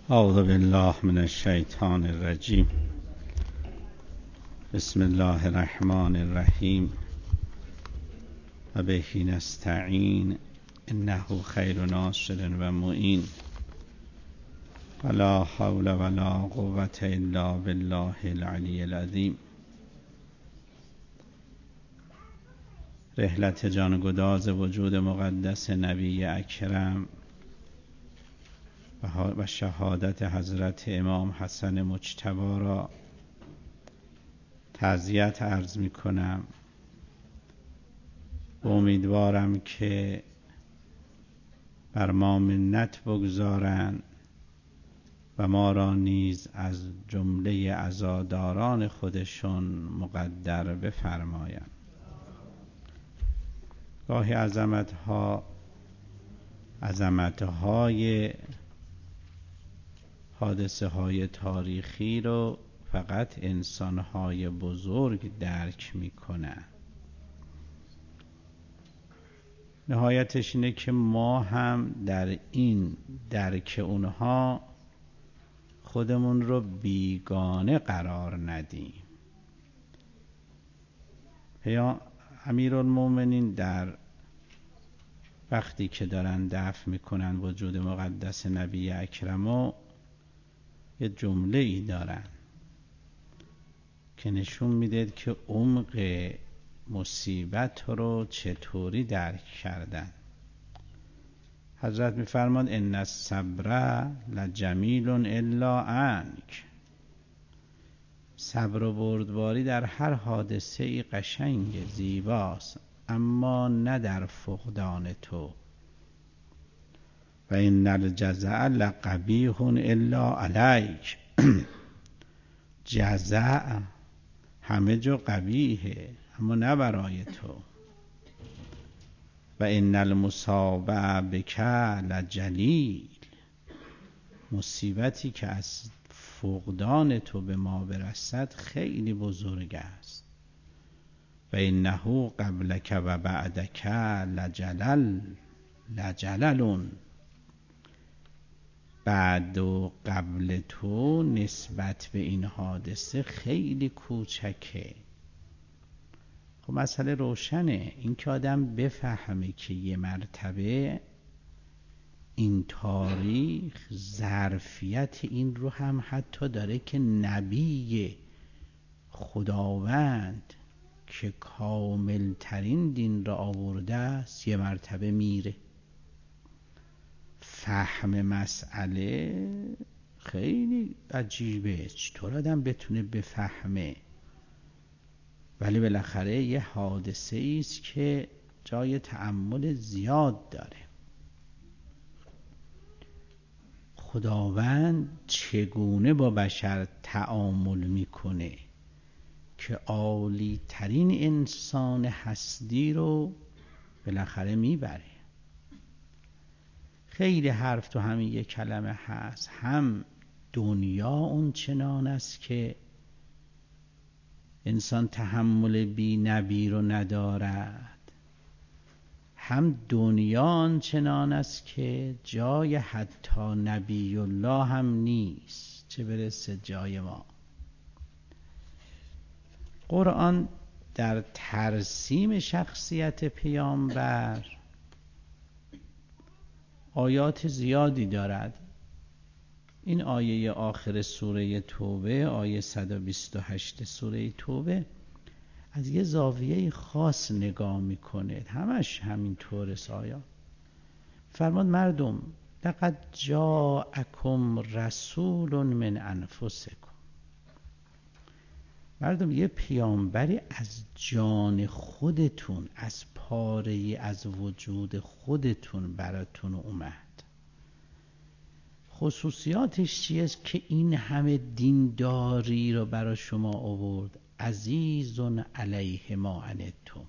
اعوذ بالله من الشیطان الرجیم. بسم الله الرحمن الرحیم و به نستعین انه خیر ناصر و معین ولا حول ولا قوة الا بالله العلی العظیم. رحلت جانگداز وجود مقدس نبی اکرم و شهادت حضرت امام حسن مجتبی را تعزیت عرض می کنم. امیدوارم که بر ما منت بگذارند و ما را نیز از جمله عزاداران خودشون مقدر بفرمایند. گاهی عظمت‌های حادثه های تاریخی رو فقط انسان‌های بزرگ درک می‌کنند. نهایتش اینه که ما هم در این درک اونها خودمون رو بیگانه قرار ندیم. امیرالمومنین در وقتی که دارن دفن میکنن وجود مقدس نبی اکرمو یه جمله ای دارن که نشون میده که عمق مصیبت رو چطوری درک کردن. حضرت میفرمان ان الصبر لجمیل الا عنک. صبر و بردباری در هر حادثه ای قشنگ زیباست، اما نه در فقدان تو. و ان الجزع لقبیح الا علیک. جزع همه جا قبیحه اما نه برای تو. و ان المصاب بک لجلیل. مصیبتی که از فقدان تو به ما برسد خیلی بزرگ است. و انه قبلک و بعدک لجلل. بعد و قبل تو نسبت به این حادثه خیلی کوچکه. خب مسئله روشنه. این که آدم بفهمه که یه مرتبه این تاریخ ظرفیت این رو هم حتی داره که نبی خداوند که کامل ترین دین را آورده است یه مرتبه میره. فهم مسئله خیلی عجیبه، چطور آدم بتونه بفهمه؟ ولی بالاخره یه حادثه است که جای تأمل زیاد داره. خداوند چگونه با بشر تعامل میکنه که عالی ترین انسان هستی رو بالاخره میبره. خیلی حرف تو همین یک کلمه هست. هم دنیا اون چنان است که انسان تحمل بی نبی رو ندارد، هم دنیا آن چنان است که جای حتی نبی الله هم نیست، چه برسه جای ما. قرآن در ترسیم شخصیت پیامبر آیات زیادی دارد. این آیه آخر سوره توبه، آیه 128 سوره توبه، از یه زاویه خاص نگاه میکنه. همش همین طور آیات. فرمان مردم لقد جاءکم رسول من انفسکم. مردم یه پیامبری از جان خودتون، از پاره از وجود خودتون براتون اومد. خصوصیاتش چیه که این همه دینداری رو برای شما آورد؟ عزیز علیه ما عنتم.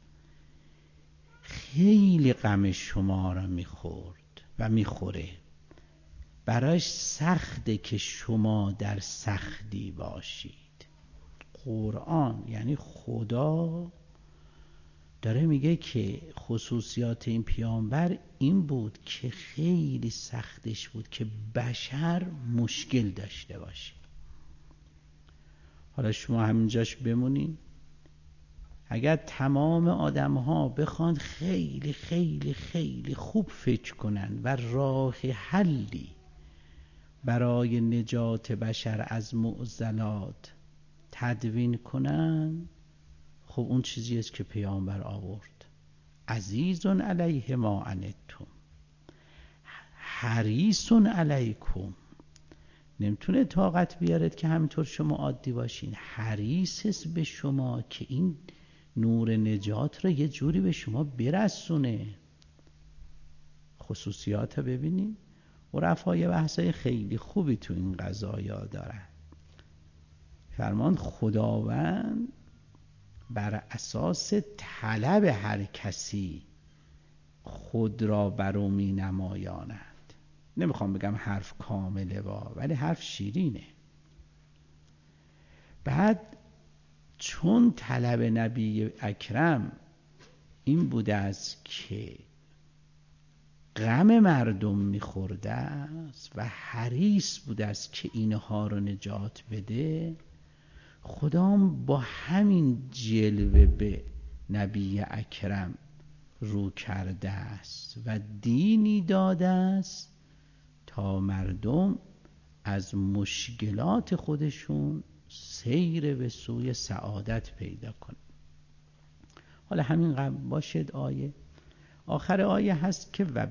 خیلی غم شما را میخورد و میخوره. برایش سخته که شما در سختی باشید. قرآن یعنی خدا داره میگه که خصوصیات این پیامبر این بود که خیلی سختش بود که بشر مشکل داشته باشه. حالا شما همینجاش بمونین، اگر تمام آدم ها بخوان خیلی خیلی خیلی خوب فکر کنن و راه حلی برای نجات بشر از معضلات تدوین کنن، خب اون چیزی است که پیامبر آورد. عزیز علیه ما عنتم حریص علیکم. نمیتونه طاقت بیارد که همینطور شما عادی باشین، حریص به شما که این نور نجات رو یه جوری به شما برسونه. خصوصیات رو ببینید. عرفا بحثای خیلی خوبی تو این قضایا دارن. فرمان خداوند بر اساس طلب هر کسی خود را برو می نمایاند. نمیخوام بگم حرف کامله ولی حرف شیرینه. بعد چون طلب نبی اکرم این بوده است که غم مردم میخورده است و حریص بوده است که اینها رو نجات بده، خدام با همین جلوه به نبی اکرم رو کرده است و دینی داده است تا مردم از مشکلات خودشون سیر به سوی سعادت پیدا کنن. حالا همین قبل باشد آخر آیه هست که و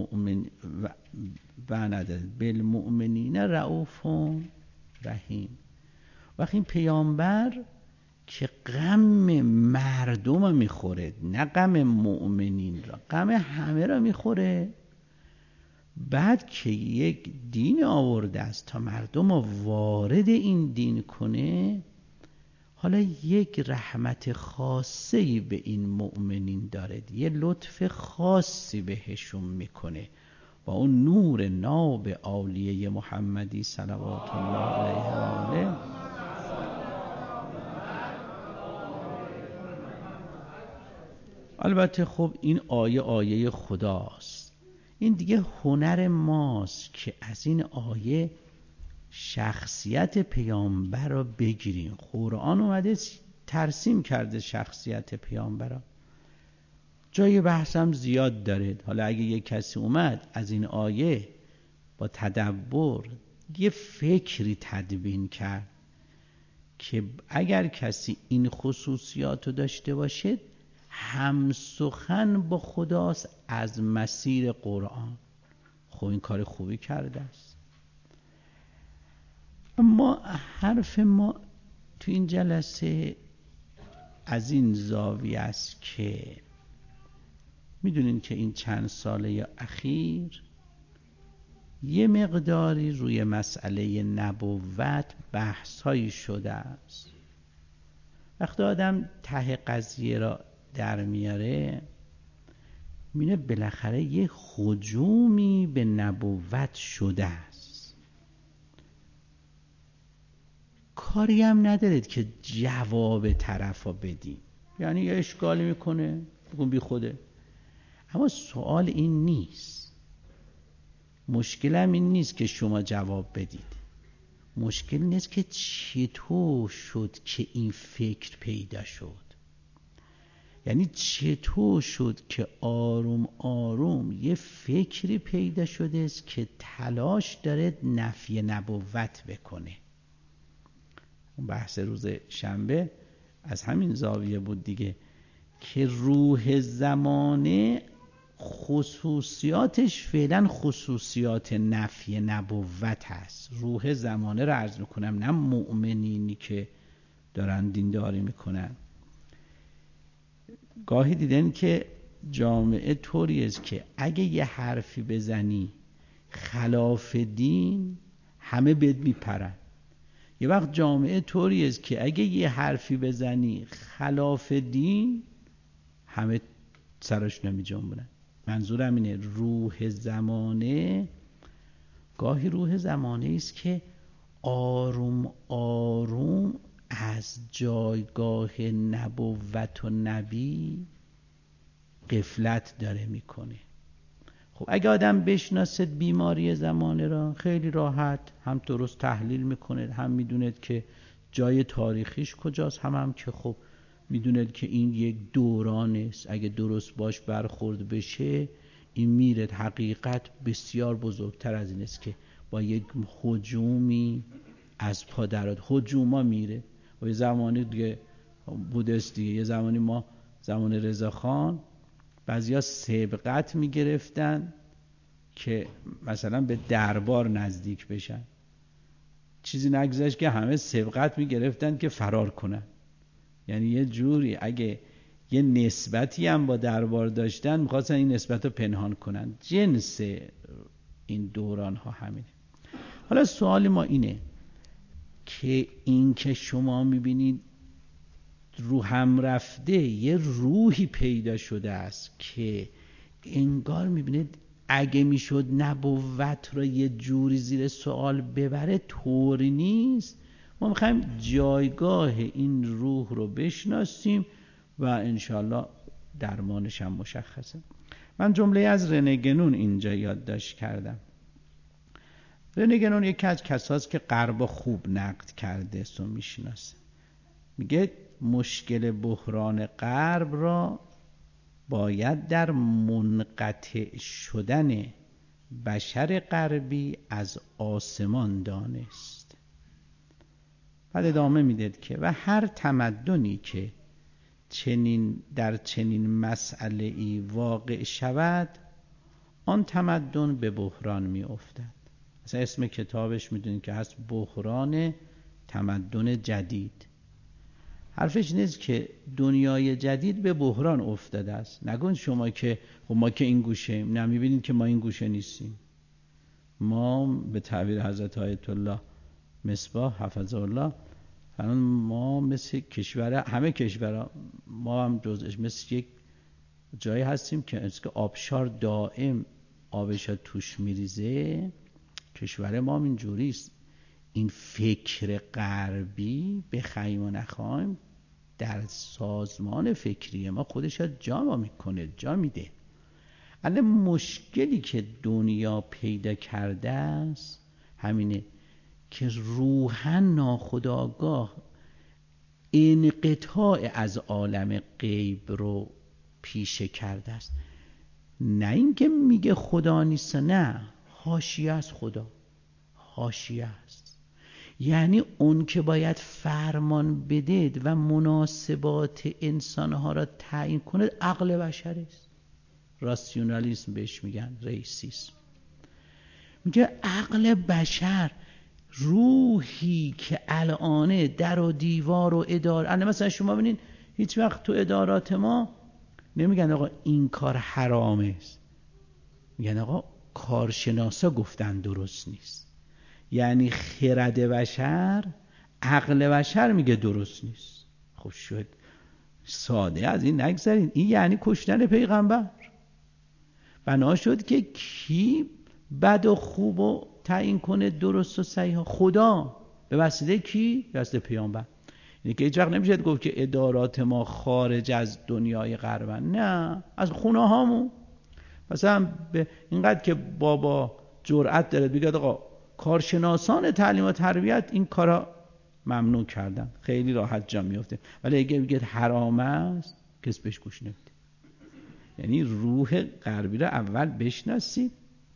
بالمؤمنین رؤوف رحیم. وقتی این پیامبر که غم مردم میخوره، نه غم مؤمنین را، غم همه را میخوره، بعد که یک دین آورده است تا مردم را وارد این دین کنه، حالا یک رحمت خاصی به این مؤمنین داره، یه لطف خاصی بهشون میکنه با اون نور ناب اولیه محمدی صلوات الله علیه و آله. البته خب این آیه خداست. این دیگه هنر ماست که از این آیه شخصیت پیامبر را بگیریم. قرآن اومده ترسیم کرده شخصیت پیامبر را. جای بحثم زیاد داره. حالا اگه یک کسی اومد از این آیه با تدبر یه فکری تدوین کرد که اگر کسی این خصوصیات رو داشته باشه هم سخن با خداست از مسیر قرآن، خب این کار خوبی کرده است. اما حرف ما تو این جلسه از این زاویه است که میدونین که این چند ساله اخیر یه مقداری روی مسئله نبوت بحث‌هایی شده است. وقتی آدم ته قضیه را در میاره می‌بینه بالاخره یه هجومی به نبوت شده است. کاری هم ندارید که جواب طرفا بدیم، یعنی یه اشکالی میکنه بگون بی خوده. اما سوال این نیست، مشکل هم این نیست که شما جواب بدید. مشکل نیست که چطور شد که این فکر پیدا شد، یعنی چطور شد که آروم آروم یه فکری پیدا شده است که تلاش داره نفی نبوت بکنه. بحث روز شنبه از همین زاویه بود دیگه، که روح زمانه خصوصیاتش فعلا خصوصیات نفی نبوت هست. روح زمانه رو عرض میکنم، نه مؤمنینی که دارن دینداری میکنن. گاهی دیدن که جامعه طوری است که اگه یه حرفی بزنی خلاف دین همه بهت میپرن. یه وقت جامعه طوری است که اگه یه حرفی بزنی خلاف دین همه سرش نمی جنبونن. منظورم اینه روح زمانه گاهی روح زمانه است که آروم آروم از جایگاه نبوت و نبی غفلت داره میکنه. خب اگه آدم بشناسه بیماری زمانه را خیلی راحت هم درست تحلیل میکنه، هم میدونه که جای تاریخیش کجاست، هم که خب میدونه که این یک دوران است، اگه درست باش برخورد بشه این میره. حقیقت بسیار بزرگتر از این است که با یک هجومی از پا درآد. هجوما میره و یه زمانی دیگه بودست دیگه، یه زمانی ما زمان رضاخان بعضیا سبقت میگرفتن که مثلا به دربار نزدیک بشن، چیزی نگذشت که همه سبقت میگرفتن که فرار کنن. یعنی یه جوری اگه یه نسبتی هم با دربار داشتن میخواستن این نسبت رو پنهان کنن. جنس این دوران ها همینه. حالا سوال ما اینه که این که شما میبینید رو هم رفته یه روحی پیدا شده است که انگار میبینید اگه میشد نبوت را یه جوری زیر سوال ببره طوری نیست. ما میخوایم جایگاه این روح رو بشناسیم و انشالله درمانش هم مشخصه. من جمله از رنه گنون اینجا یادداشت کردم. رنه گنون یکی از کساست که غرب خوب نقد کرده است و میشناسه. میگه مشکل بحران غرب را باید در منقطع شدن بشر غربی از آسمان دانست. بعد ادامه میدید که و هر تمدنی که در چنین مسئله ای واقع شود آن تمدن به بحران می افتد. مثلا اسم کتابش میدونید که هست بحران تمدن جدید. حرفش نیست که دنیای جدید به بحران افتاده است. نگون شما که خب ما که این گوشه ایم. نه، میبینید که ما این گوشه نیستیم. ما به تعبیر حضرت آیت الله مصباح حفظه الله فرمان ما مثل کشور همه کشورها، ما هم جزش مثل یک جایی هستیم که آبشار دائم آبش توش میریزه. کشور ما هم اینجوری است. این فکر غربی بخوایم و نخوایم در سازمان فکری ما خودش جا میکنه، جا میده. الان مشکلی که دنیا پیدا کرده است همینه که روحاً ناخودآگاه انقطاع از عالم غیب رو پیشه کرده است. نه اینکه میگه خدا نیست، نه، حاشیه از خدا، حاشیه است. یعنی اون که باید فرمان بدید و مناسبات انسانها را تعیین کنه عقل بشر است. راسیونالیسم بهش میگن، ریسیسم. میگه عقل بشر، روحی که الانه در و دیوار و اداره. مثلا شما ببینید هیچ وقت تو ادارات ما نمیگن آقا این کار حرامه است، میگن آقا کارشناسا گفتن درست نیست. یعنی خرد بشر، عقل بشر میگه درست نیست. خب شد ساده از این نگذارین. این یعنی کشتن پیغمبر. بنا شد که کی بد و خوب و تعیین کنه، درست و صحیح؟ خدا. به وسیله کی؟ به وسیله پیامبر. یعنی که هیچ وقت نمیشه گفت که ادارات ما خارج از دنیای غربن. نه، از خونه هامون. مثلا به اینقدر که بابا جرأت داره بگه آقا کارشناسان تعلیم و تربیت این کارا ممنوع کردن، خیلی راحت جا میفته. ولی اگه بگه حرام است کس بهش گوش نمیده. یعنی روح غربی را اول بشناسید.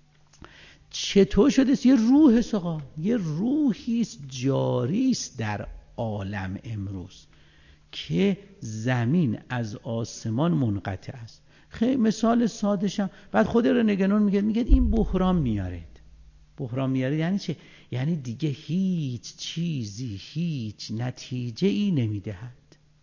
چطور شده؟ یه روح سقا، یه روحیست جاریست در عالم امروز که زمین از آسمان منقطع است. خیلی مثال ساده‌شم. بعد خود رنه گنون میگه این بحران میارد. بحران میاره یعنی چه؟ یعنی دیگه هیچ چیزی هیچ نتیجه ای نمیدهد.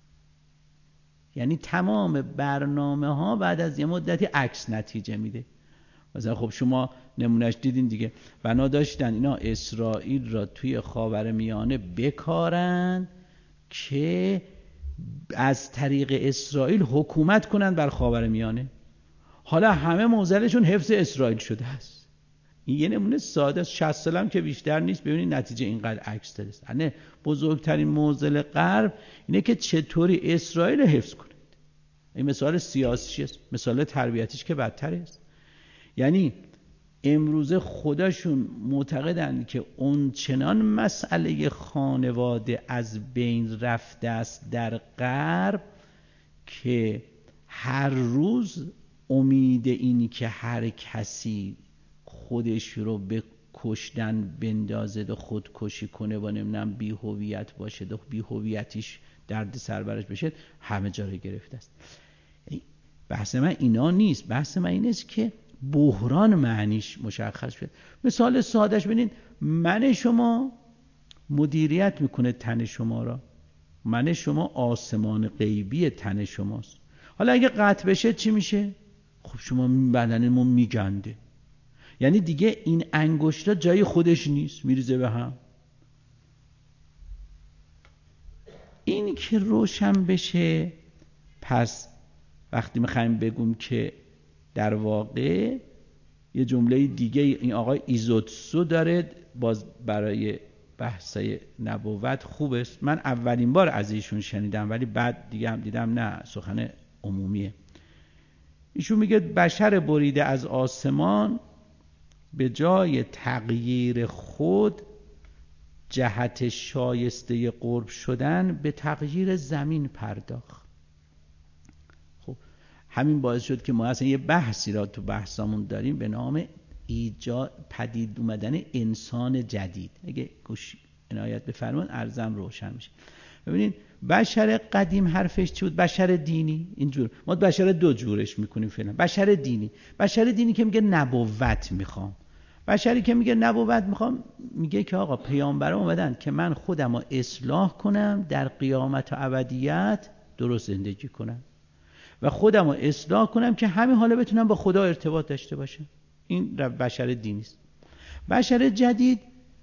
یعنی تمام برنامه ها بعد از یه مدتی عکس نتیجه میده. مثلا خب شما نمونهش دیدین دیگه. بنا داشتن اینا اسرائیل را توی خاورمیانه بکارن که از طریق اسرائیل حکومت کنن بر خاورمیانه. حالا همه معضلشون حفظ اسرائیل شده است. این یه نمونه ساده است. 60 سالم که بیشتر نیست. ببینید نتیجه اینقدر عکس داره. یعنی بزرگترین معضل غرب اینه که چطوری اسرائیل حفظ کنید. این مثال سیاسیش است، مثال تربیتیش که بدتر است. یعنی امروزه خودشون معتقدند که اون چنان مسئله خانواده از بین رفته است در غرب که هر روز امید اینی که هر کسی خودش رو به کشتن بندازه و خودکشی کنه و نمیدونم بی هویت باشه و بی هویتیش درد سر برش بشه همه جا رو گرفته است. بحث من اینا نیست، بحث من این است که بحران معنیش مشخص شد. مثال سادهش ببینید، من شما مدیریت میکنه تن شما را، من شما آسمان غیبی تن شماست. حالا اگه قطع بشه چی میشه؟ خب شما بدنمون میگنده، یعنی دیگه این انگشتا جای خودش نیست، میریزه به هم. این که روشن بشه، پس وقتی میخوایم بگم که در واقع یه جمله دیگه این آقای ایزوتسو داره باز برای بحثای نبوت خوب است. من اولین بار از ایشون شنیدم ولی بعد دیگه هم دیدم نه، سخن عمومیه. ایشون میگه بشر بریده از آسمان به جای تغییر خود جهت شایسته قرب شدن به تغییر زمین پرداخت. خب همین باعث شد که ما اصلا یه بحثی را تو بحثامون داریم به نام ایجاد پدید اومدن انسان جدید. اگه گوش عنایت بفرمایید عرضم روشن میشه. ببینید بشر قدیم حرفش چی بود؟ بشر دینی. اینجور ما بشر دو جورش میکنیم فعلا. بشر دینی که میگه نبوت میخوام. بشری که میگه نبوت میخوام میگه که آقا پیامبران اومدن که من خودم رو اصلاح کنم در قیامت و ابدیت درست زندگی کنم و خودم رو اصلاح کنم که همین حالا بتونم با خدا ارتباط داشته باشم. این بشر دینی است. بشر جدید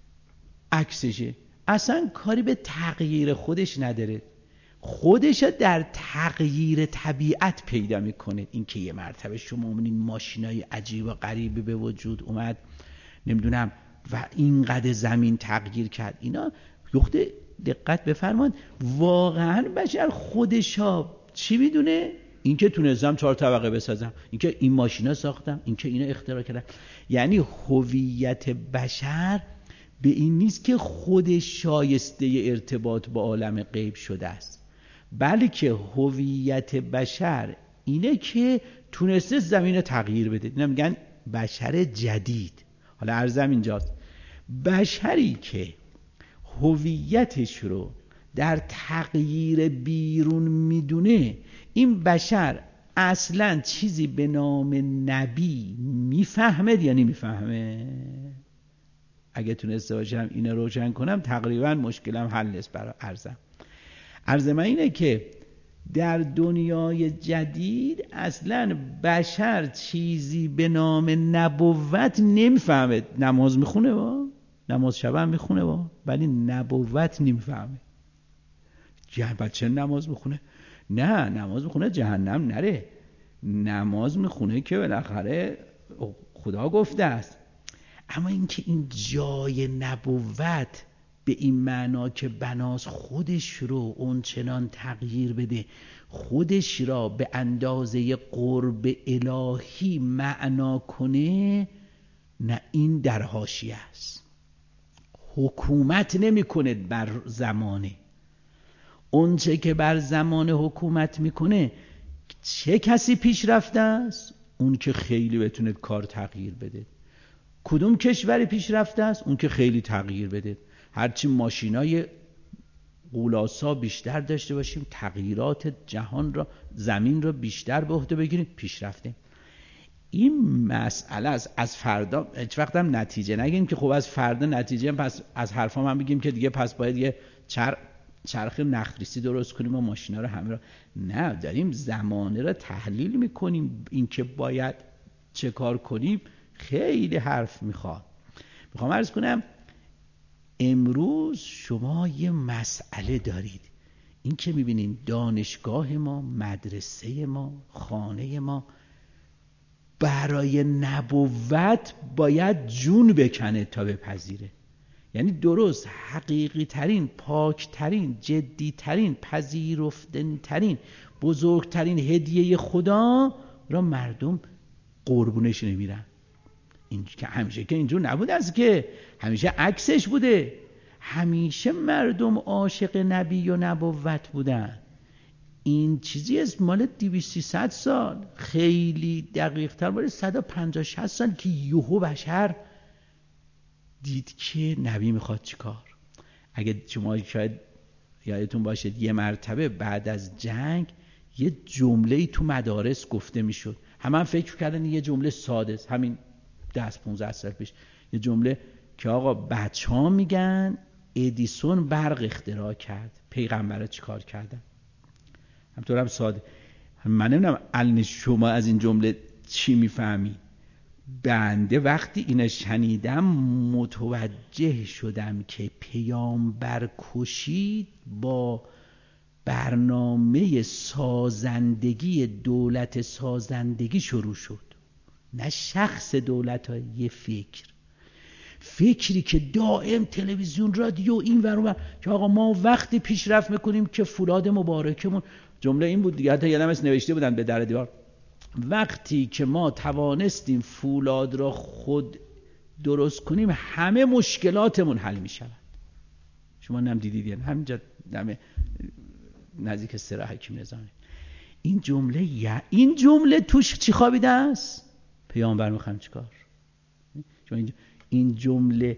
عکسشه، اصلا کاری به تغییر خودش نداره، خودش در تغییر طبیعت پیدا میکنه. این که یه مرتبه شما میبینید ماشینای عجیب و غریبی به وجود اومد نمیدونم و اینقدر زمین تغییر کرد، اینا یخته دقت بفرمایید واقعا بشر خودشا چی میدونه؟ این که تونستم 4 طبقه بسازم، این که این ماشینا ساختم، این که اینو اختراع کردم. یعنی هویت بشر به این نیست که خودش شایسته ارتباط با عالم غیب شده است، بلکه هویت بشر اینه که تونسته زمین تغییر بده. اینا میگن بشر جدید. حالا عرضم اینجاست، بشری که هویتش رو در تغییر بیرون میدونه، این بشر اصلا چیزی به نام نبی میفهمه یا نمیفهمه؟ اگه تونسته باشم اینو روشن کنم تقریبا مشکلم حل است. برای عرض من اینه که در دنیای جدید اصلا بشر چیزی به نام نبوت نمیفهمه. نماز میخونه نماز شب هم میخونه ولی نبوت نمیفهمه. بچه نماز میخونه؟ نه، نماز میخونه جهنم نره، نماز میخونه که بالاخره خدا گفته است. اما اینکه این جای نبوت به این معنا که بناس خودش رو اون چنان تغییر بده، خودش را به اندازه قرب الهی معنا کنه، نه، این در حاشیه است. حکومت نمی کنه بر زمانه. اون چه که بر زمان حکومت میکنه چه کسی پیش رفته است؟ اون که خیلی بتونه کار تغییر بده. کدوم کشوری پیش رفته است؟ اون که خیلی تغییر بده. هرچی ماشینای غولاسا بیشتر داشته باشیم، تغییرات جهان را، زمین را بیشتر به عهده بگیریم، پیش رفتیم. این مسئله است. از فردا هیچ وقت هم نتیجه نگیم که خب از فردا نتیجه، پس از حرفام هم بگیم که دیگه پس باید یه چرخ نخریسی درست کنیم و ماشینا رو همه را. نه، داریم زمانه را تحلیل میکنیم. این که باید چه کار کنیم خیلی حرف میخوام عرض کنم. امروز شما یه مسئله دارید، این که میبینین دانشگاه ما، مدرسه ما، خانه ما برای نبوت باید جون بکنه تا بپذیره. یعنی درست حقیقی ترین، پاک ترین، جدی ترین، پذیرفتنی ترین بزرگترین هدیه خدا را مردم قربونش نمیرن. این که همیشه که اینجور نبوده است، که همیشه عکسش بوده. همیشه مردم عاشق نبی و نبوت بودن. این چیزی است مال 200-300 سال، خیلی دقیق تر مال 150-60 سال که یهو بشر دید که نبی میخواد چیکار. اگه شما شاید یادتون باشد یه مرتبه بعد از جنگ یه جمله‌ای تو مدارس گفته میشد، همه فکر کردن یه جمله ساده است، همین 10-15 سال پیش یه جمله که آقا بچه‌ها میگن ادیسون برق اختراع کرد، پیغمبرا چیکار کردن. همطورم ساده. من نمیدونم الان شما از این جمله چی میفهمی. بنده وقتی اینو شنیدم متوجه شدم که پیامبر کشی با برنامه سازندگی دولت سازندگی شروع شد، نه شخص دولت ها. یه فکری که دائم تلویزیون رادیو این ور اون که آقا ما وقتی پیشرفت میکنیم که فولاد مبارکمون، جمله این بود دیگه، حتی یادم است نوشته بودن به در دیوار، وقتی که ما توانستیم فولاد را خود درست کنیم همه مشکلاتمون حل میشود. شما نم دیدید یعنی همینجا نزدیک سرا حکیم نظامی این جمله توش چی خوابیده است؟ پیامبر میخوام چیکار؟ این جمله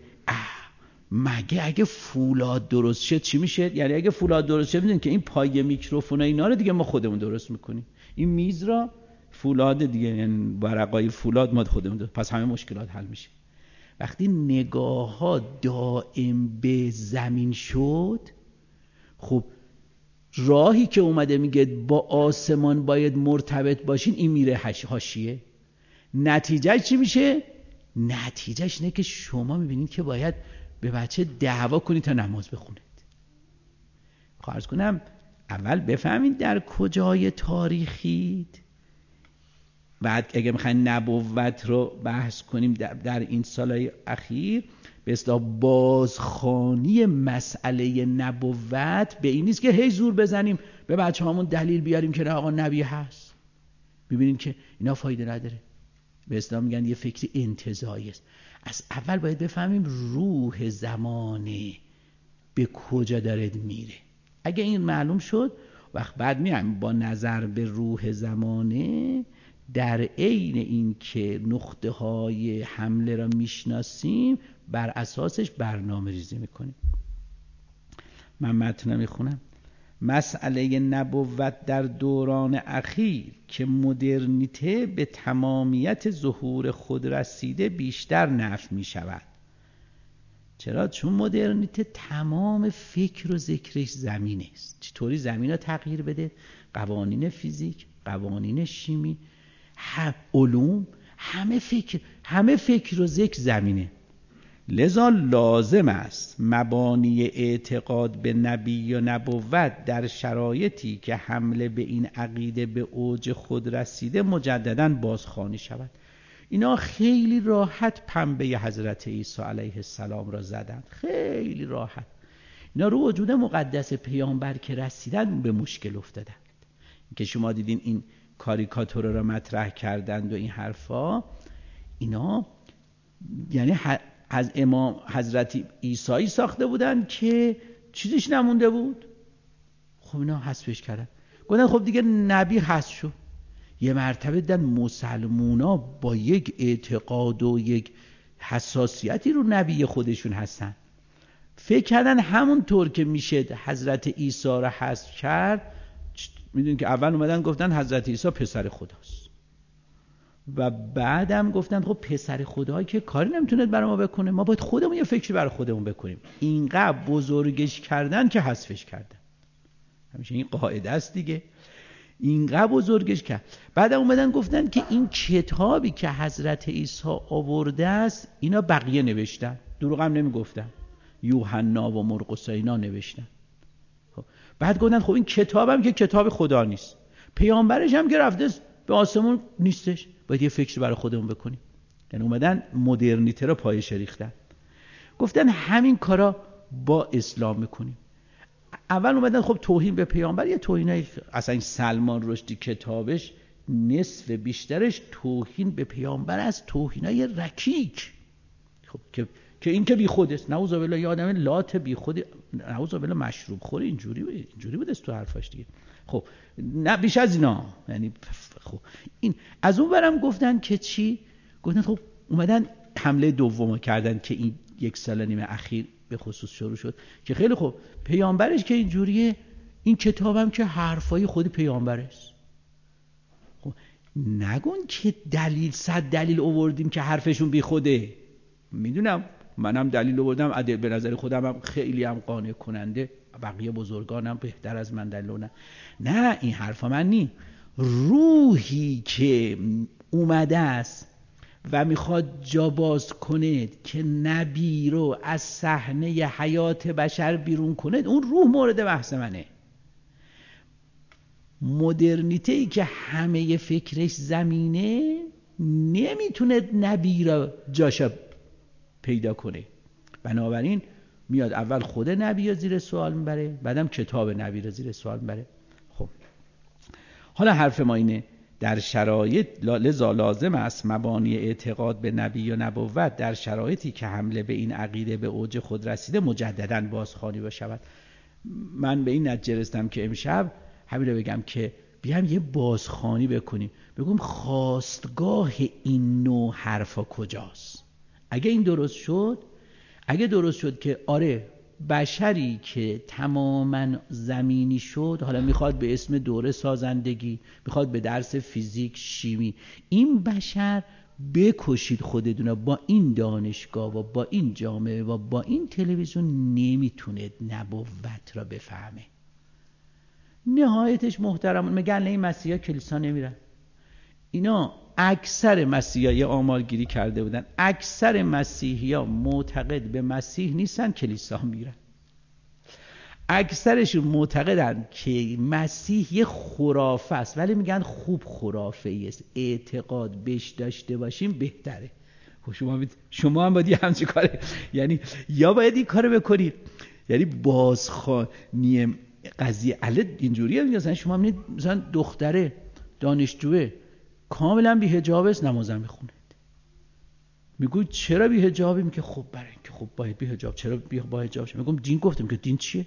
مگه اگه فولاد درست شد چی میشه؟ یعنی اگه فولاد درست شد میدونید که این پای میکروفون اینا رو دیگه ما خودمون درست میکنیم، این میز را فولاد دیگه، یعنی ورقای فولاد ما خودمون درست، پس همه مشکلات حل میشه. وقتی نگاه ها دائم به زمین شد، خب راهی که اومده میگه با آسمان باید مرتبط باشین، این میره حاشیه. نتیجه چی میشه؟ نتیجهش اینه که شما میبینید که باید به بچه دعوا کنید تا نماز بخونید. عرض کنم اول بفهمید در کجای تاریخید، بعد اگه میخواین نبوت رو بحث کنیم در این سالهای اخیر، به اصطلاح بازخوانی مسئله نبوت به این نیست که هی زور بزنیم به بچه هامون دلیل بیاریم که نه آقا نبی هست. ببینید که اینا فایده نداره. به اصطلاح میگن یه فکری انتزاعی است. از اول باید بفهمیم روح زمانه به کجا داره میره. اگه این معلوم شد، وقت بعد میایم با نظر به روح زمانه در عین این که نقطه های حمله را میشناسیم بر اساسش برنامه ریزی میکنیم. من متن میخونم. مسئله نبوت در دوران اخیر که مدرنیته به تمامیت ظهور خود رسیده بیشتر نفی می شود. چرا؟ چون مدرنیته تمام فکر و ذکرش زمین است. چطوری زمین را تغییر بده؟ قوانین فیزیک، قوانین شیمی، علوم، همه فکر و ذکر زمینه. لذا لازم است مبانی اعتقاد به نبی و نبوت در شرایطی که حمله به این عقیده به اوج خود رسیده مجدداً بازخوانی شود. اینا خیلی راحت پنبه حضرت عیسی علیه السلام را زدند، خیلی راحت. اینا رو وجود مقدس پیامبر که رسیدن به مشکل افتادند. که شما دیدین این کاریکاتور را مطرح کردند و این حرفا، اینا یعنی از امام حضرت عیسی ساخته بودن که چیزش نمونده بود. خب اینا حذفش کردن، گفتن خب دیگه نبی حذف شد. یه مرتبه دیدن مسلمونا با یک اعتقاد و یک حساسیتی رو نبی خودشون هستن، فکر کردن همونطور که میشه حضرت عیسی را حذف کرد. میدونین که اول اومدن گفتن حضرت عیسی پسر خداست و بعدم گفتن خب پسر خدا که کاری نمیتونه برای ما بکنه، ما باید خودمون یه فکری برای خودمون بکنیم. اینقدر بزرگش کردن که حذفش کردن. همیشه این قاعده است دیگه، اینقدر بزرگش کرد. بعد اومدن گفتن که این کتابی که حضرت عیسی آورده است اینا بقیه نوشتن، دروغ هم نمیگفتن، یوحنا و مرقس اینا نوشتن. بعد گفتن خب این کتابم که کتاب خدا نیست، پیامبرش هم که رفته به آسمون نیستش، باید یه فکر برای خودمون بکنیم. یعنی اومدن مدرنیته رو پایش ریختن. گفتن همین کارا با اسلام میکنیم. اول اومدن خب توهین به پیامبر، یه توهینای اصلا این سلمان رشدی کتابش نصف بیشترش توهین به پیامبر از توهینای رکیک. خب که این که بی خود است، نعوذ بالله، یه آدم لات بی خود، نعوذ بالله مشروب خور اینجوری بود است تو حرفاش دیگه. خب نه بیش از اینا. یعنی خب این از اون برم گفتن که چی؟ گفتن خب اومدن حمله دومو کردن که این 1 سال و نیم اخیر به خصوص شروع شد که خیلی خب پیامبرش که اینجوریه، این کتابم که حرفای خود پیامبره است. خب نگون که دلیل 100 دلیل آوردیم که حرفشون بی خوده. میدونم منم دلیل آوردم، به نظر خودم هم خیلی هم قانع کننده، بقیه بزرگانم بهتر از من دلیل آوردن. نه این حرفا من نی. روحی که اومده است و میخواد جا باز کنه که نبی رو از صحنه حیات بشر بیرون کنه، اون روح مورد بحث منه. مدرنیته ای که همه فکرش زمینه نمیتونه نبی رو جاشا پیدا کنه. بنابراین میاد اول خود نبی رو زیر سوال میبره، بعدم کتاب نبی رو زیر سوال میبره. خب حالا حرف ما اینه در شرایط لذا لازم است مبانی اعتقاد به نبی و نبوت در شرایطی که حمله به این عقیده به اوج خود رسیده مجدداً بازخوانی بشود. من به این نتیجه رسیدم که امشب همین رو بگم که بیام یه بازخوانی بکنیم، بگم خواستگاه این نوع حرفا کجاست. اگه این درست شد، اگه درست شد که آره بشری که تماما زمینی شد، حالا میخواد به اسم دوره سازندگی، میخواد به درس فیزیک، شیمی، این بشر بکشید خودتون با این دانشگاه و با این جامعه و با این تلویزیون نمیتونه نبوت را بفهمه. نهایتش محترم میگن این مسیحا کلیسا نمیرن. اینا اکثر مسیحا آمارگیری کرده بودن، اکثر مسیحیا معتقد به مسیح نیستن، کلیسا میرن. اکثرشون معتقدن که مسیح یه خرافه است، ولی میگن خوب خرافه است، اعتقاد بهش داشته باشیم بهتره. شما هم باید همچین کاره، یعنی یا باید این کارو بکنید، یعنی بازخوانی قضیه علی اینجوریه. مثلا شما میبینید مثلا دختره دانشجوه کاملا بی حجاب است، نمازم میخونه، میگوید چرا بی حجابی؟ میگه خب برای اینکه خب باید بی حجاب. چرا با حجاب شه؟ میگم دین گفتم که دین چیه؟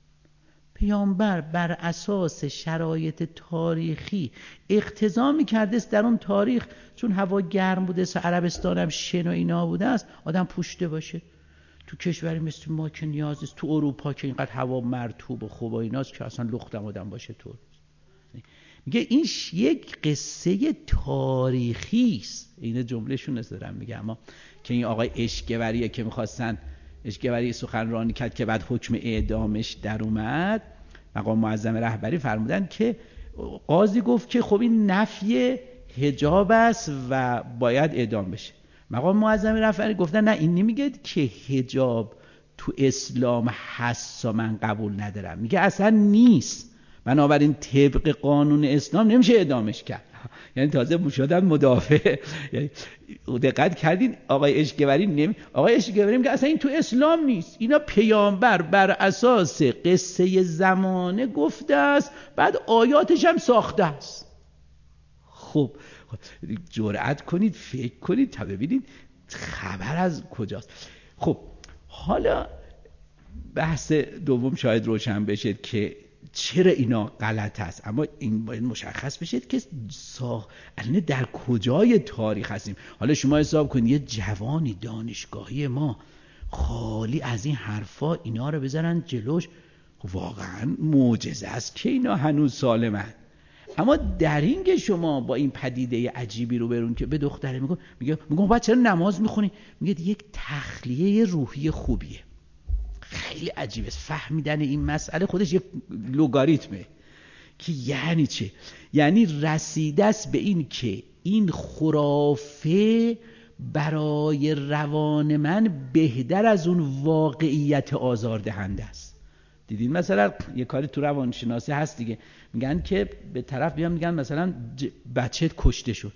پیامبر بر اساس شرایط تاریخی اقتضا میکرده است در اون تاریخ، چون هوا گرم بوده است، عربستان هم شن و اینا بوده است، آدم پوشیده باشه. تو کشوری مثل ما که نیاز نیست، تو اروپا که اینقدر هوا مرطوب و خوب و ایناست که اصلا لختم آدم باشه تو. میگه این یک قصه تاریخی است. این جملهشون دارم میگه، اما که این آقای اشکوریه که میخواستن اشکوری سخنرانی کرد که بعد حکم اعدامش در اومد، مقام معظم رهبری فرمودن که قاضی گفت که خب این نفی حجاب است و باید اعدام بشه. مقام معظم رهبری گفتن نه این نمیگه که حجاب تو اسلام هست و من قبول ندارم، میگه اصلا نیست، بنابراین طبق قانون اسلام نمیشه اعدامش کرد. یعنی تازه شدن مدافع. یعنی دقت کردین آقای اشکوری آقای اشکوری میگه اصلا این تو اسلام نیست، اینا پیامبر بر اساس قصه زمانه گفته است، بعد آیاتش هم ساخته است. خب جرأت کنید فکر کنید تا ببینید خبر از کجاست. خب حالا بحث دوم شاید روشن بشه که چرا اینا غلط است، اما این باید مشخص بشه که الان در کجای تاریخ هستیم. حالا شما حساب کنید یه جوانی دانشگاهی ما خالی از این حرفا اینا رو بذارن جلوش، واقعا معجزه است که اینا هنوز سالمن. اما در این که شما با این پدیده عجیبی رو برون که به دختره میگه بعد چرا نماز میخونی؟ میگه یک تخلیه روحی خوبیه. خیلی عجیبه. فهمیدن این مسئله خودش یک لوگاریتمه که یعنی چه؟ یعنی رسیده است به این که این خرافه برای روان من بهتر از اون واقعیت آزاردهنده است. دیدین مثلا یه کاری تو روانشناسی هست دیگه، میگن که به طرف بیان میگن مثلا بچه‌ت کشته شد،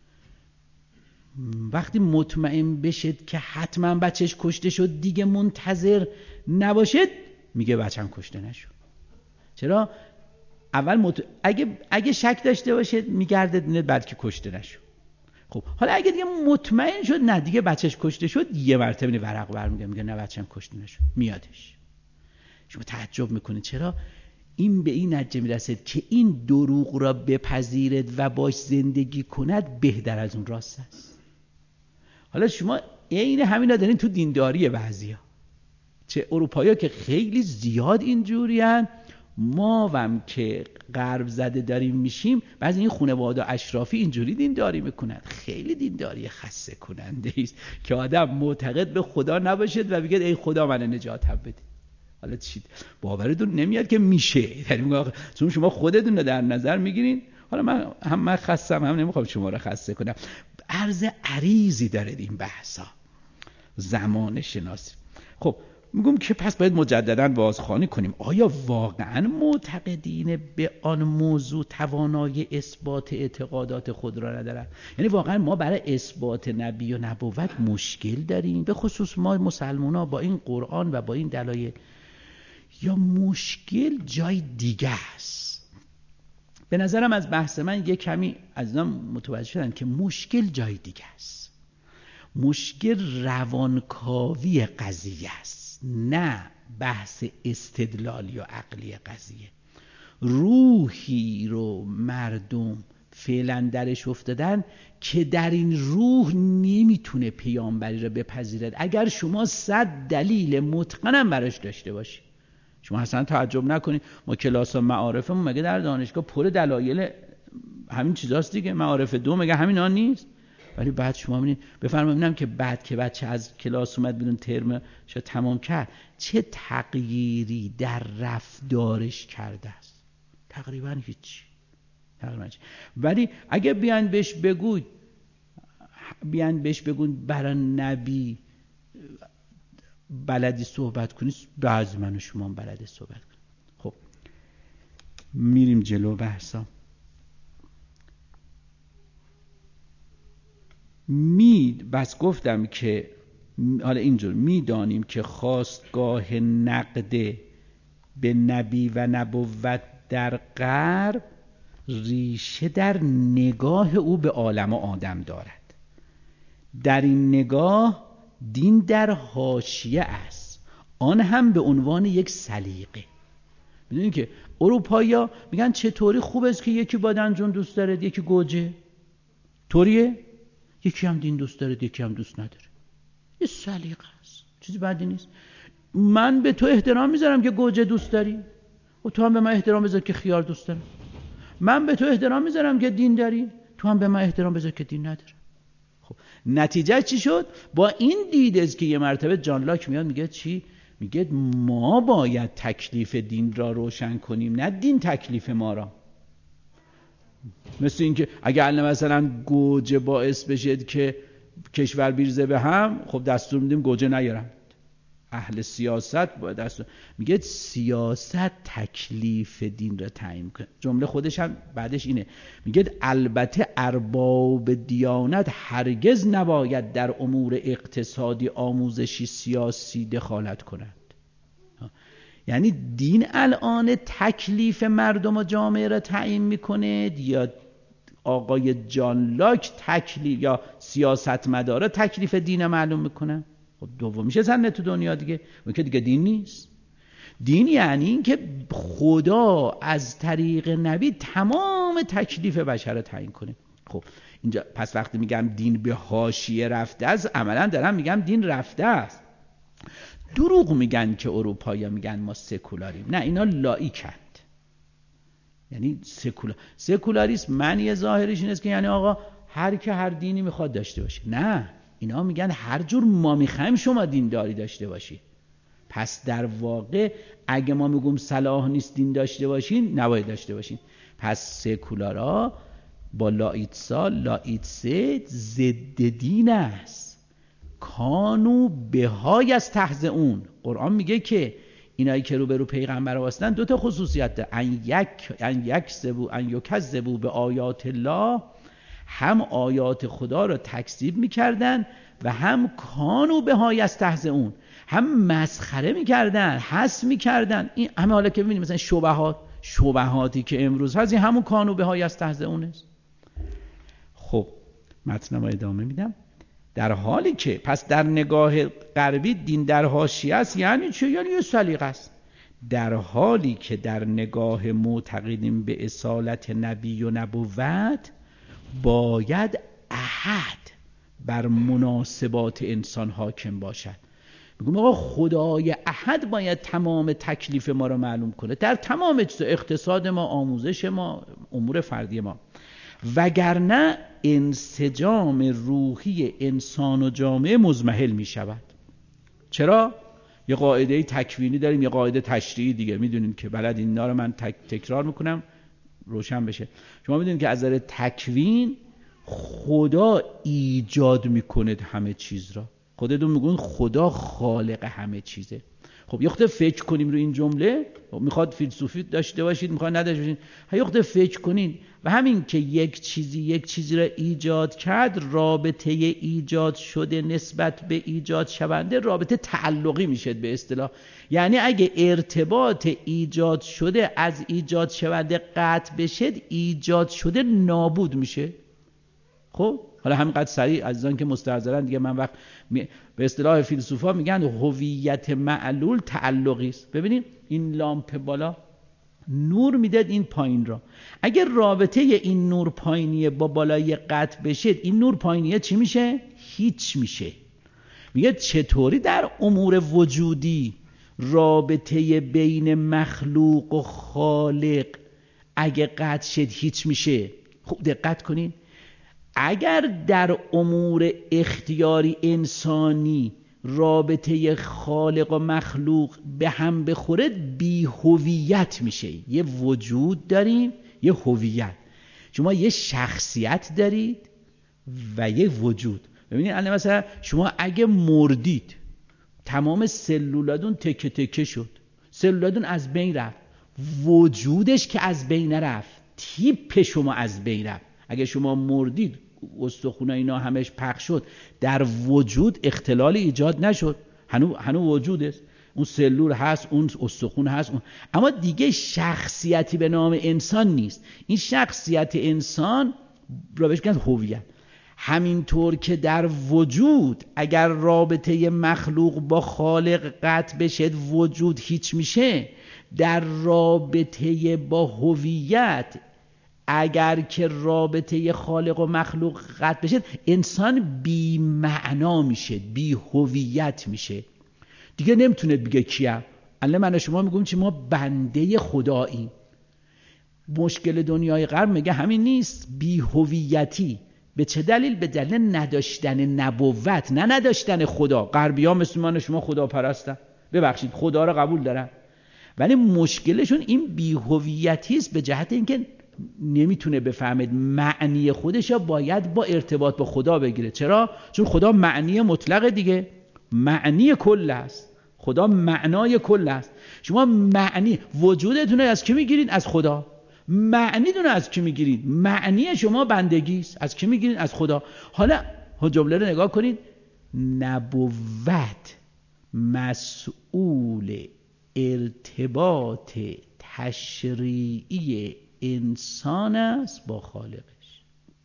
وقتی مطمئن بشید که حتما بچهش کشته شد دیگه منتظر نباشید، میگه بچه‌م کشته نشد. چرا؟ اول اگه شک داشته باشه میگرده دینه بعد که کشته نشد. خب حالا اگه دیگه مطمئن شد نه دیگه بچهش کشته شد، یه مرتبه ورق برمیگه میگه نه بچه‌م کشته نشد، میادش. شما تعجب میکنید چرا این به این نتیجه میرسد که این دروغ را بپذیرد و باش زندگی کند بهتر از اون راست است. حالا شما عین همینا دارین تو دینداری بعضیا، چه اروپایی‌ها که خیلی زیاد اینجورین، ما هم که غرب زده داریم میشیم، بعضی این خانواده اشرافی اینجوری دینداری میکنن. خیلی دینداری خسته کننده است که آدم معتقد به خدا نباشد و بگه ای خدا من نجاتم بده. حالا چی باورتون نمیاد که میشه؟ یعنی چون شما خودتون رو در نظر میگیرین. حالا من خستم، هم نمیخوام شما رو خسته کنم. عرض عریضی داره این بحثا، زمان شناسی. خب میگم که پس باید مجددا بازخوانی کنیم آیا واقعا معتقدین به آن موضوع توانایی اثبات اعتقادات خود را ندارند؟ یعنی واقعا ما برای اثبات نبی و نبوت مشکل داریم، به خصوص ما مسلمان‌ها با این قرآن و با این دلایل، یا مشکل جای دیگه است؟ به نظرم از بحث من یک کمی از اینا متوجه شدن که مشکل جای دیگه است. مشکل روانکاوی قضیه است، نه بحث استدلالی و عقلی قضیه. روحی رو مردم فعلا درش افتادن که در این روح نمیتونه پیامبری رو بپذیرد اگر شما 100 دلیل متقنم براش داشته باشی. شما اصلا تعجب نکنید ما کلاس معارفمون مگه در دانشگاه پر دلایل همین چیزاست دیگه. معارف 2 مگه همین آن نیست؟ ولی بعد شما ببینید، بفرمایید که بعد که بچه از کلاس اومد بدون ترم شو تمام کرد چه تغییری در رفتارش کرده است؟ تقریبا هیچ. ولی اگه بیان بهش بگوید برای نبی بلدی صحبت کنید، بعضی من و شما بلدی صحبت کنید. خب میریم جلو بحثا. بس گفتم که حالا اینجور میدانیم که خواستگاه نقد به نبی و نبوت در غرب ریشه در نگاه او به عالم و آدم دارد. در این نگاه دین در حاشیه است، آن هم به عنوان یک سلیقه. میدونید که اروپایی‌ها میگن چطوری خوب است که یکی بادمجون دوست داره یکی گوجه، طوریه؟ یکی هم دین دوست داره یکی هم دوست نداره. یه سلیقه است، چیزی بدی نیست. من به تو احترام میذارم که گوجه دوست داری و تو هم به من احترام بذار که خیار دوست داری. من به تو احترام میذارم که دین داری، تو هم به من احترام بذار که دین نداری. خب نتیجه چی شد؟ با این دید است که یه مرتبه جان لاک میاد میگه چی؟ میگه ما باید تکلیف دین را روشن کنیم، نه دین تکلیف ما را. مثل این که اگر مثلا گوجه باعث بشه که کشور بیرزه به هم، خب دستور میدیم گوجه نیارم. اهل سیاست باید دستور میگه سیاست تکلیف دین را تعیین کنه. جمله خودش هم بعدش اینه، میگه البته ارباب دیانت هرگز نباید در امور اقتصادی، آموزشی، سیاسی دخالت کنند. یعنی دین الان تکلیف مردم و جامعه را تعیین میکنه یا آقای جان لاک تکلیف یا سیاستمدارا تکلیف دین معلوم میکنن؟ خب دومیشه زنه تو دنیا دیگه، اون که دیگه دین نیست. دین یعنی این که خدا از طریق نبی تمام تکلیف بشر را تعیین کنه. خب اینجا پس وقتی میگم دین به حاشیه رفته است، عملا دارم میگم دین رفته است. دروغ میگن که اروپایی‌ها میگن ما سکولاریم، نه اینا لایکند. یعنی سکولاریسم معنی ظاهرش این است که یعنی آقا هر که هر دینی میخواد داشته باشه. نه، اینا میگن هر جور ما میخوایم شما دینداری داشته باشید. پس در واقع اگه ما میگم صلاح نیست دین داشته باشین، نباید داشته باشین. پس سکولارا با لایتسه ضد دین است. کانو بهای از تحت اون. قرآن میگه که اینایی که رو پیغمبر واسطن 2 تا خصوصیت داره، ان یکذبوا به آیات الله، هم آیات خدا رو تکذیب میکردن و هم کانو بهای از تحت اون، هم مسخره میکردن، حس میکردن. این همه حالا که ببینیم مثلا شبهاتی که امروز هست، این همون کانوبه های از تحزئون است. خب متنم ادامه میدم. در حالی که پس در نگاه غربی دین در حاشیه است، یعنی چه؟ یعنی یه سلیقه است. در حالی که در نگاه معتقدین به اصالت نبی و نبوت باید احد بر مناسبات انسان حاکم باشد. میگم آقا خدای احد باید تمام تکلیف ما رو معلوم کنه در تمام چیز، اقتصاد ما، آموزش ما، امور فردی ما، وگرنه انسجام روحی انسان و جامعه مضمحل می شود. چرا؟ یه قاعده تکوینی داریم، یه قاعده تشریعی دیگه، میدونین که بلد اینا رو من تکرار میکنم روشن بشه. شما میدونین که از نظر تکوین خدا ایجاد میکنه همه چیز را. خودتون میگون خدا خالق همه چیزه. خب یه خورده فکر کنیم رو این جمله. میخواد فیلسوفی داشته باشید، میخواد نداشته باشید، یه خورده فکر کنین. و همین که یک چیزی را ایجاد کرد، رابطه ایجاد شده نسبت به ایجاد شونده رابطه تعلقی میشه به اصطلاح. یعنی اگه ارتباط ایجاد شده از ایجاد شونده قطع بشه، ایجاد شده نابود میشه. خب حالا همینقدر سریع عزیزان که مستحضرن دیگه، من وقت به اصطلاح فیلسوفا میگن هویت معلول تعلقی است. ببینید این لامپ بالا نور میداد این پایین را، اگر رابطه این نور پایینیه با بالای قطع بشه، این نور پایینیه چی میشه؟ هیچ میشه. میگه چطوری در امور وجودی رابطه بین مخلوق و خالق اگه قطع شد هیچ میشه؟ خوب دقت کنین. اگر در امور اختیاری انسانی رابطه خالق و مخلوق به هم بخوره، بی هویت میشه. یه وجود داریم، یه هویت. شما یه شخصیت دارید و یه وجود. ببینید الان مثلا شما اگه مردید، تمام سلولاتون تکه تکه شد، سلولاتون از بین رفت، وجودش که از بین رفت، تیپ شما از بین رفت. اگه شما مردید، استخونه اینا همش پخش شد، در وجود اختلال ایجاد نشد، هنوز وجود است، اون سلول هست، اون استخونه هست، اما دیگه شخصیتی به نام انسان نیست. این شخصیت انسان را بهش میگن هویت. همینطور که در وجود اگر رابطه مخلوق با خالق قطع بشه، وجود هیچ میشه. در رابطه با هویت اگر که رابطه خالق و مخلوق قطع بشه، انسان بی معنا میشه، بی هویت میشه، دیگه نمیتونه بگه کیم. الان من و شما میگم چی؟ ما بنده خداییم. مشکل دنیای غرب میگه همین نیست، بی هویتی. به چه دلیل؟ به دلیل نداشتن نبوت، نه نداشتن خدا. غربی‌ها مثل من و شما خدا پرستن، ببخشید خدا رو قبول دارن، ولی مشکلشون این بی هویتی است، به جهت اینکه نمیتونه بفهمید معنی خودش را باید با ارتباط با خدا بگیره. چرا؟ چون خدا معنی مطلق دیگه، معنی کل است. خدا معنای کل است. شما معنی وجودتون رو از کی میگیرید؟ از خدا. معنیتون رو از کی میگیرید؟ معنی شما بندگی است. از کی میگیرید؟ از خدا. حالا جمله رو نگاه کنید. نبوت مسئول ارتباط تشریعی انسان است با خالقش.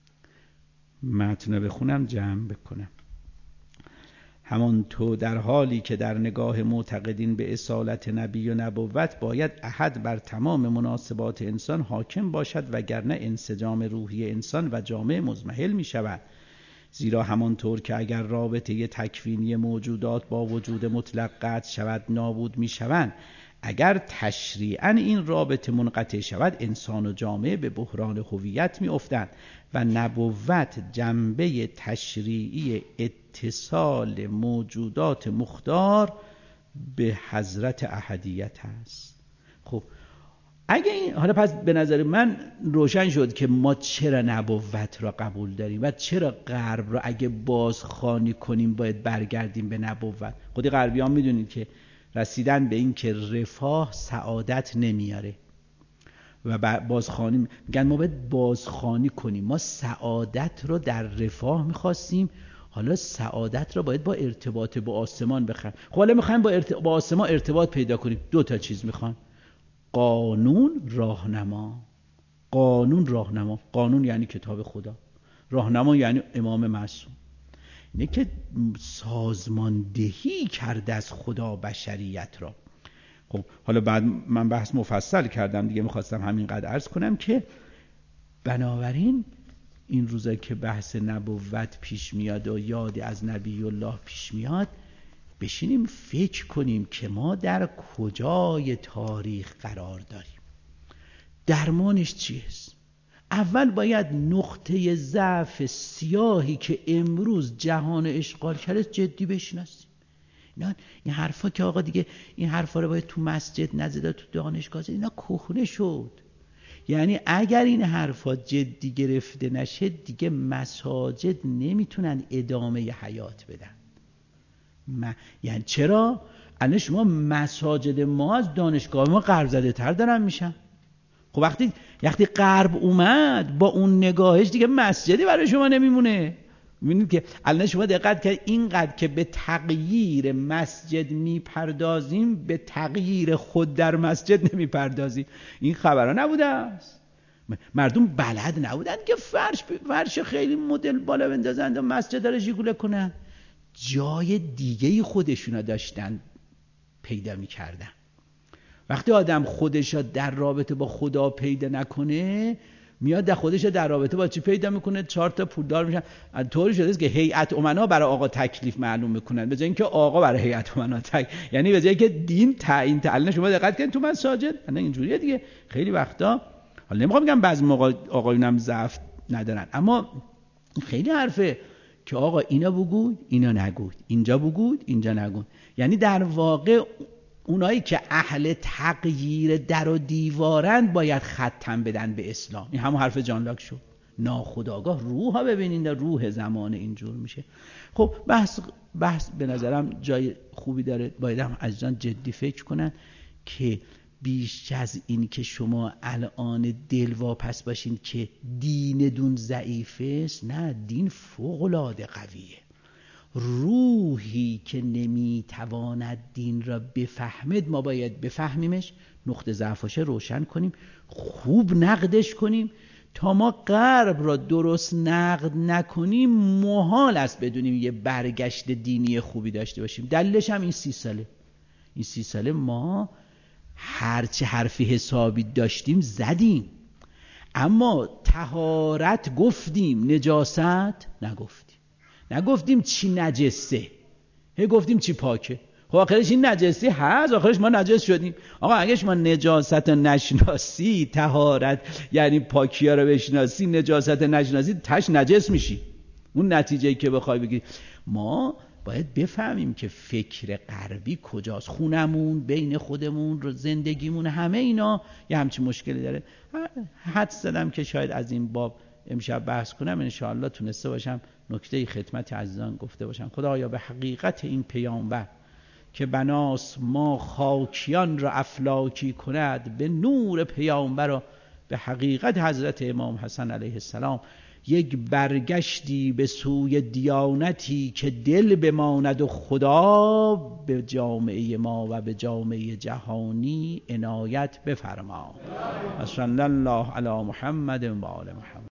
متن بخونم جمع بکنم. همانطور در حالی که در نگاه معتقدین به اصالت نبی و نبوت باید احد بر تمام مناسبات انسان حاکم باشد، وگرنه انسجام روحی انسان و جامعه مضمحل می شود. زیرا همانطور که اگر رابطه تکوینی موجودات با وجود مطلق قطع شود، نابود می شوند، اگر تشریعاً این رابطه منقطع شود، انسان و جامعه به بحران هویت می افتند و نبوت جنبه تشریعی اتصال موجودات مختار به حضرت احدیت است. خب اگه این حالا پس به نظر من روشن شد که ما چرا نبوت را قبول داریم و چرا غرب را اگه بازخوانی کنیم باید برگردیم به نبوت. خود غربی ها میدونید که رسیدن به این که رفاه سعادت نمیاره و بازخوانی میگن ما باید بازخوانی کنیم. ما سعادت رو در رفاه میخواستیم، حالا سعادت را باید با ارتباط با آسمان بخوایم. خب حالا میخوایم با آسمان ارتباط پیدا کنیم، 2 تا چیز میخوان: قانون، راهنما. قانون یعنی کتاب خدا، راهنما یعنی امام معصوم. اینه که سازماندهی کرده از خدا بشریت را. خب حالا بعد من بحث مفصل کردم دیگه، میخواستم همینقدر عرض کنم که بنابراین این روزا که بحث نبوت پیش میاد و یاد از نبی الله پیش میاد، بشینیم فکر کنیم که ما در کجای تاریخ قرار داریم، درمانش چیست. اول باید نقطه ضعف سیاهی که امروز جهان اشغال کرده جدی بشناسیم. این حرفا که آقا دیگه این حرفا رو باید تو مسجد نزده، تو دانشگاه زده، اینا کهنه شد. یعنی اگر این حرفا جدی گرفته نشه دیگه مساجد نمیتونن ادامه حیات بدن. یعنی چرا؟ الان شما مساجد ما از دانشگاه ما غرب زده تر دارن میشن. خب وقتی غرب اومد با اون نگاهش دیگه مسجدی برای شما نمیمونه. میبینید که الان شما دقت کنید اینقدر که به تغییر مسجد میپردازیم به تغییر خود در مسجد نمیپردازیم. این خبرها نبوده است. مردم بلد نبودن که فرش خیلی مدل بالا بندازن و مسجد رو ژیگوله کنن. جای دیگه خودشونا داشتن پیدا میکردن. وقتی آدم خودش در رابطه با خدا پیدا نکنه، میاد در خودش در رابطه با چی پیدا میکنه؟ 4 تا پولدار میشن. طوری شده است که هیئت امنا برای آقا تکلیف معلوم میکنن به جای اینکه آقا برای هیئت امنا یعنی به جای که دین تعیین تعلن. شما دقت کنید تو مساجد الان اینجوریه دیگه. خیلی وقتا، حالا نمیخوام بگم بعضی موقع آقایونم ضعف ندارن، اما خیلی حرفه که آقا اینا بگو اینا نگو، اینجا بگو اینجا نگو. یعنی در واقع اونایی که اهل تغییر در و دیوارند باید ختم بدن به اسلام. این همون حرف جان لاک شد. ناخودآگاه روح ها ببینید روح زمان اینجور میشه. خب بحث به نظرم جای خوبی داره. باید هم از جان جدی فکر کنن که بیش از این که شما الان دلواپس باشین که دین دون ضعیفه است، نه، دین فوق‌العاده قویه. روحی که نمیتواند دین را بفهمد ما باید بفهمیمش، نقطه ضعفش روشن کنیم، خوب نقدش کنیم. تا ما غرب را درست نقد نکنیم محال است بدونیم یه برگشت دینی خوبی داشته باشیم. دلیلش هم این 30 ساله ما هرچه حرفی حسابی داشتیم زدیم، اما طهارت گفتیم، نجاست نگفتیم چی نجسه، گفتیم چی پاکه. خب آخرش این نجسی هست، آخرش ما نجس شدیم. آقا اگه شما نجاست نشناسی، طهارت یعنی پاکی ها رو بشناسی، نجاست نشناسی، تش نجس میشی. اون نتیجه‌ای که بخوای بگیری. ما باید بفهمیم که فکر غربی کجاست. خونمون، بین خودمون، زندگیمون، همه اینا یه همچین مشکلی داره. حدس زدم که شاید از این باب امشب بحث کنم، انشاءالله تونسته باشم نکته خدمت عزیزان گفته باشم. خدایا به حقیقت این پیامبر که بناس ما خاکیان را افلاکی کند، به نور پیامبر و به حقیقت حضرت امام حسن علیه السلام یک برگشتی به سوی دیانتی که دل بماند و خدا به جامعه ما و به جامعه جهانی عنایت بفرما. صلی الله علی محمد و آل محمد.